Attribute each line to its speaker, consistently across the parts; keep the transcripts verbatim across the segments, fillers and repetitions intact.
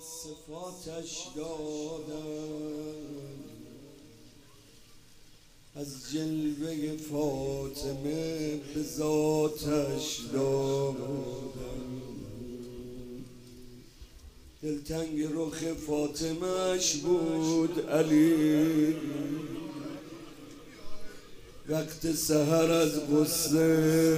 Speaker 1: صفاتش دادم، از جلوه فاطمه به ذاتش دادم. دلتنگ رخ فاطمهش بود علی، وقت سحر از غصه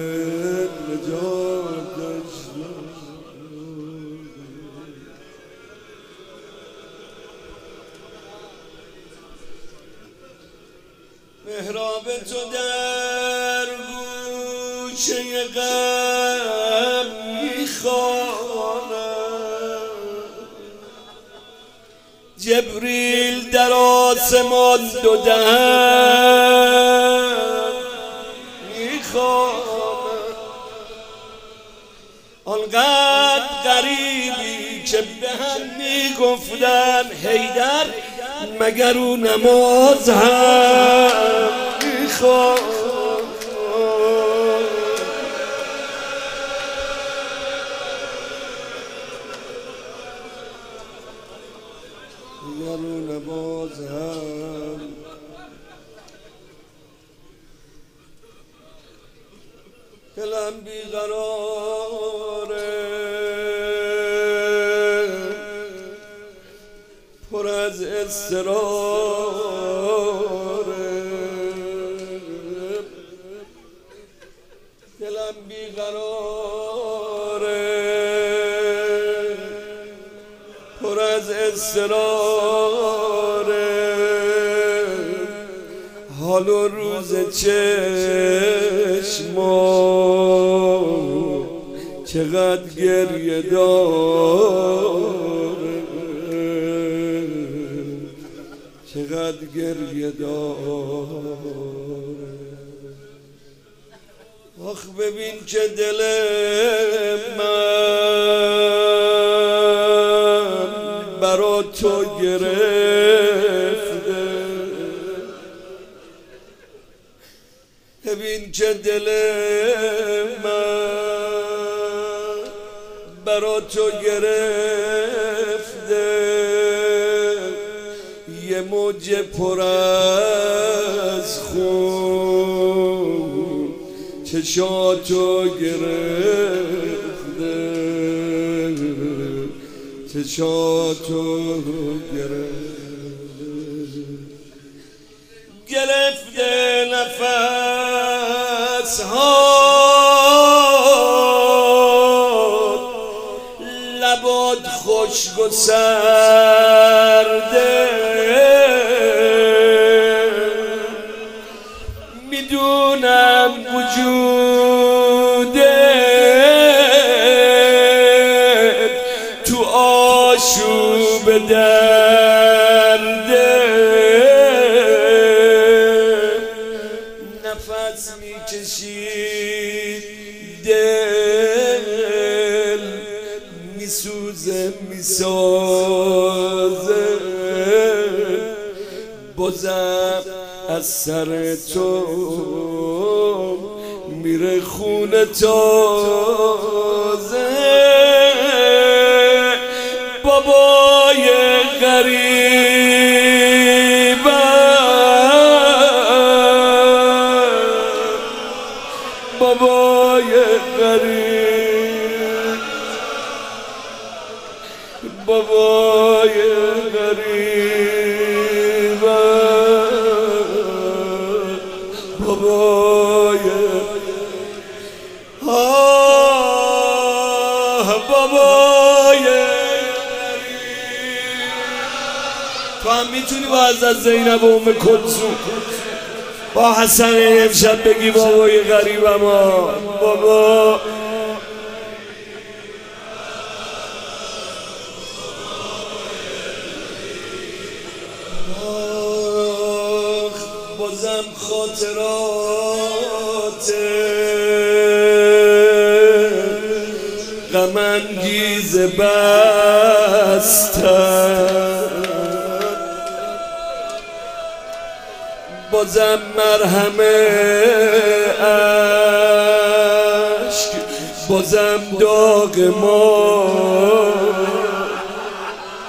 Speaker 1: نجاتش داد. محراب تو در گوشه غم میخوانم، جبریل در آسمان دو دهن میخوانم. آنقدر غریبی که به هم میگفتن حیدر مگر او نماز هم میخواد. مگر او نماز هم دلم بیقراره، پر از اضطراره، دلم بیقراره، پر از اضطراره. حال و روز چشمام چقدر گریه داره، چقدر گریه داره. آخ ببین که دل من برا تو گرفته، ببین که دل من برا تو گرفته. یه موج پر از خون چشاتو گرفته، چشاتو گرفته. گرفته نفس ها لبات خشک و سرده، میدونم وجودت تو آشوب درده. نفس میکشید دل میسوزه میسازه، بازم از سر تو میره خون تازه. بابای غریبم، بابای غریب، بابای غریب، بابای آه بابای تو هم میتونی با حضرت زینب و ام کلثوم با حسن امشب بگی بابای غریبم ها. بابا بازم خاطرات غم انگیز بستم، بازم مرهم اشک، بازم داغ ما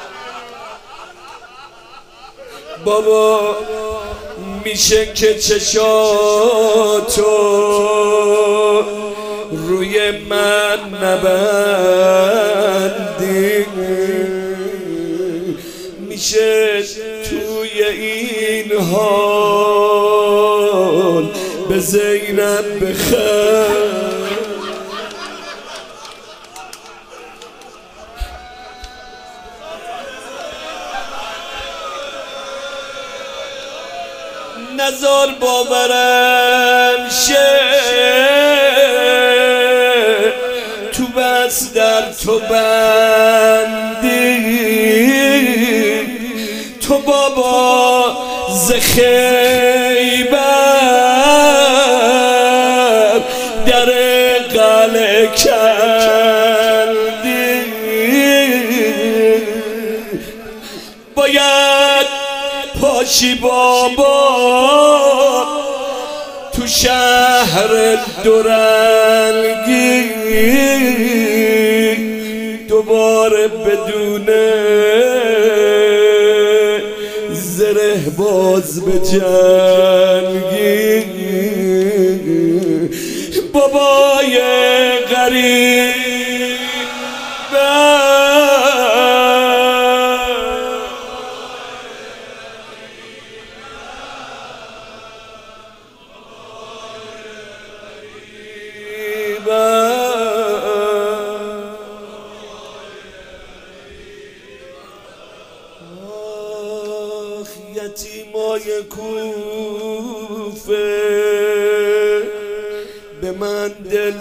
Speaker 1: بابا میشه که چشاتو روی من نبندی، میشه توی این حال به زینب بخند. نزار باورم شه تو بس در تو بندی، تو بابا ز خیبر در قلعه کردی، باید پاشی بابا تو شهر دورنگی دوباره بدون زره باز به جنگی. بابای غریب یتیمای کوفه به من دل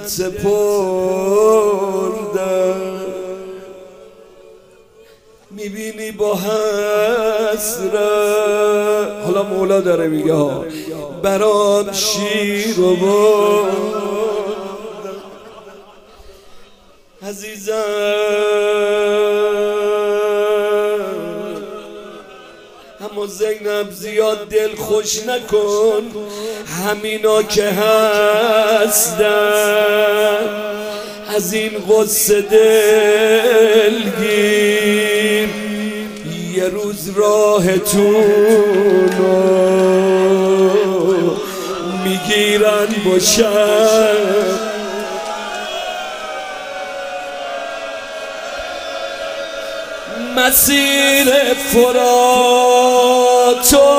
Speaker 1: سپردن، میبینی با حسرت، حالا مولا داره میگه ها، برام شیر و بردن. عزیزم اما زینب زیاد دل خوش نکن، همینا که هستن از این غصه دلگیر، یه روز راهتونو میگیرن باشن. مسیر فراتو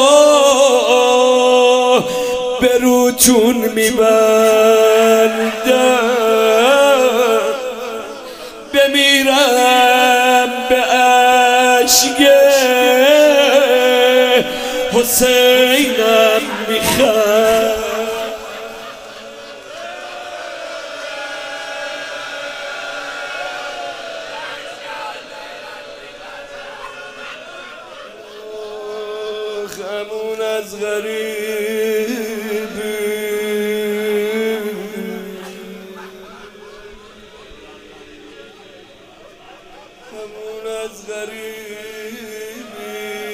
Speaker 1: به روتون میبندم، بمیرم به عشق حسینم میخوام. همون از غریبی همون از غریبی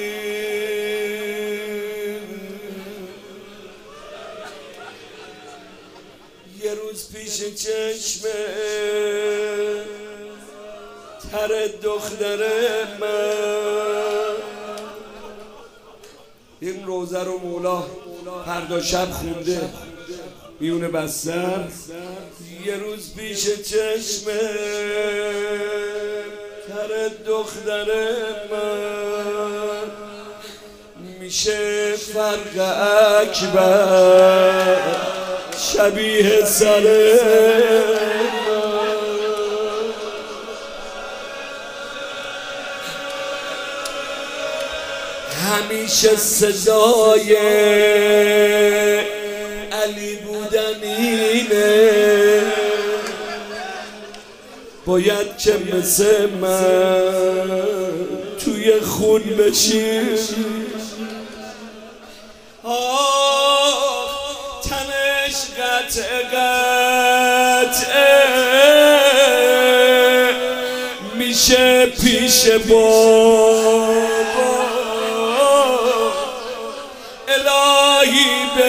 Speaker 1: یه روز پیش چشمه تر دختر من، این روزه رو مولا فردا شب خونده میونه بستر. یه روز پیش چشم تر دختر من میشه فرق اکبر شبیه سر همیشه صدای علی بودن اینه، باید که مثل من توی خون بشی. آه تنش قطع قطعه میشه پیش بابا، الهی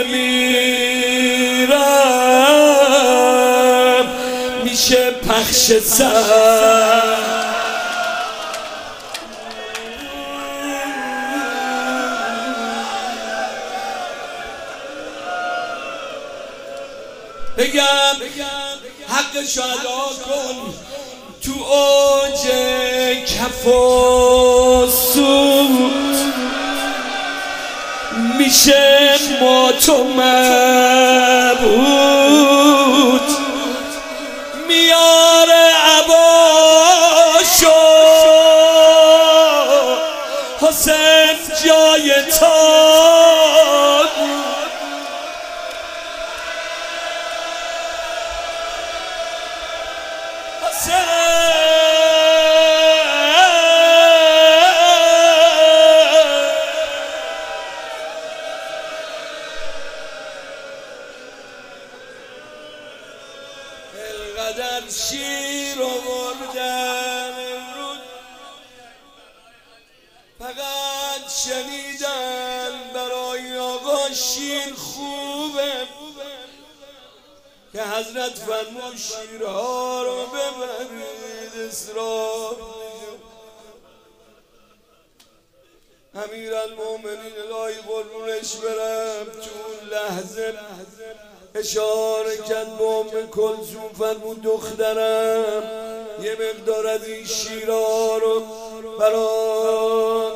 Speaker 1: بمیرم میشه پخش سر. بگم حقش ادا کن تو اوج کف و سود میشه ما تو مبهوت میاره عباشو حسین جای تاب القدر شیر آوردن امروز فقط شنیدن برای آقا شیر خوبه که حضرت فرمود شیرها رو ببرید اسراف امیرالمومنین الهی قربونش برم تو اون لحظه اشاره کرد به ام کلثوم فرمود دخترم یه مقدار از این شیرها رو برا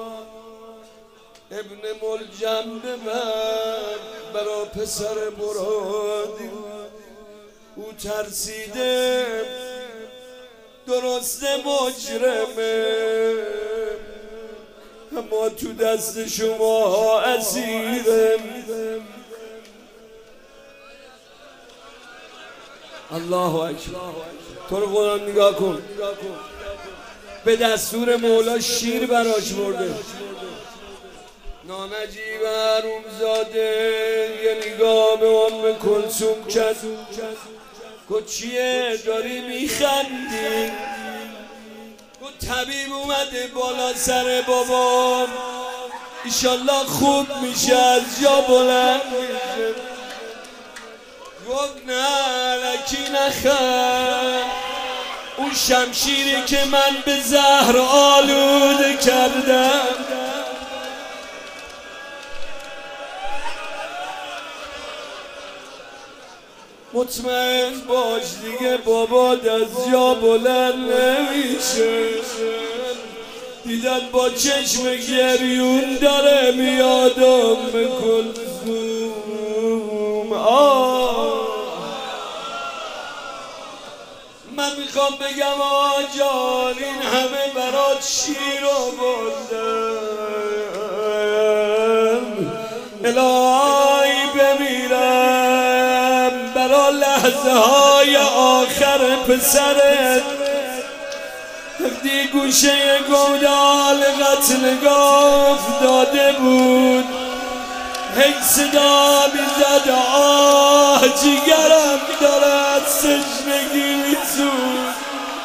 Speaker 1: ابن ملجم ببر برا پسر مرادی او ترسیده درسته مجرمه اما تو دست شما اسیرم الله اکبر تو رو قرآن نگاه کن به دستور مولا شیر براش برده نانجیب حرومزاده یه نگاه به ام کلثوم کرد گفت چیه داری میخندی گفت طبیب اومده بالا سر بابام ایشالله خوب میشه از جا بلند میشه گفت نه لکی نخند اون شمشیری که من به زهر آلوده کردم مطمئن باش دیگه بابات از جا بلند نمیشه دیدن با چشم گریون داره میادم به کلثوم آه من میخوام بگم آقا جان این همه برات شیر آوردم الهی بمیرم برا لحظه های آخر پسرت وقتی گوشه گودال قتلگاه افتاده بود هی صدا میزد آه جیگرم دارد سجنگی میسود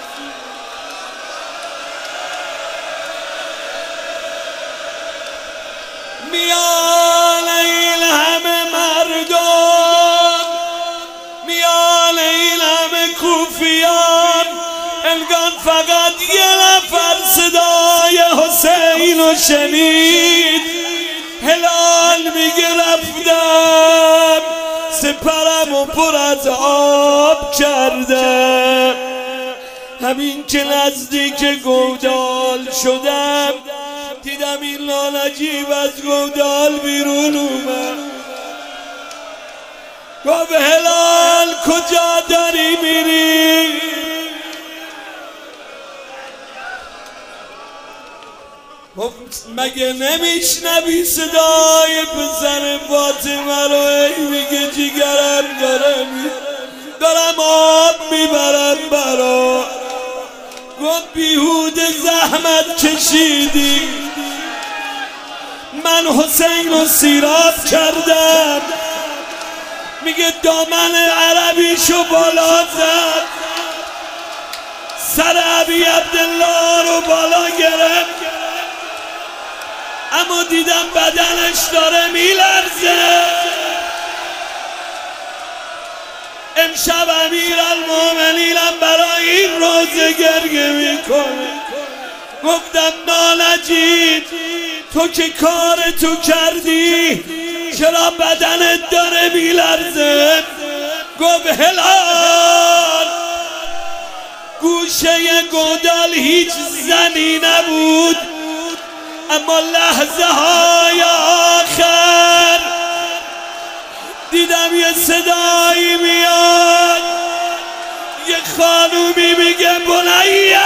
Speaker 1: میان این همه مردم میان این همه کوفیان انگار فقط یه نفر صدای حسین رو شنید هلال میگه رفتم سپرم و پر از آب کردم همین که نزدیک گودال شدم دیدم این لالجیب از گودال بیرون اومد گفت هلال کجا داری میری مگه نمیشنوی صدای پسر فاطمه رو ای میگه جیگرم داره می دارم آب میبرم برا گفت بیهوده زحمت کشیدی من حسین رو سیراب کردم میگه دامن عربیشو بالا زد سر ابی عبدالله رو بالا گرفت اما دیدم بدنش داره میلرزه امشب امیرالمومنینم برای این روزه گریه میکنه گفتم نالجید تو که کار تو کردی چرا بدنت داره میلرزه گفت هلال گوشه گودال هیچ زنی نبود، اما لحظه های آخر دیدم یه صدایی میاد، یه خانومی میگه بنیه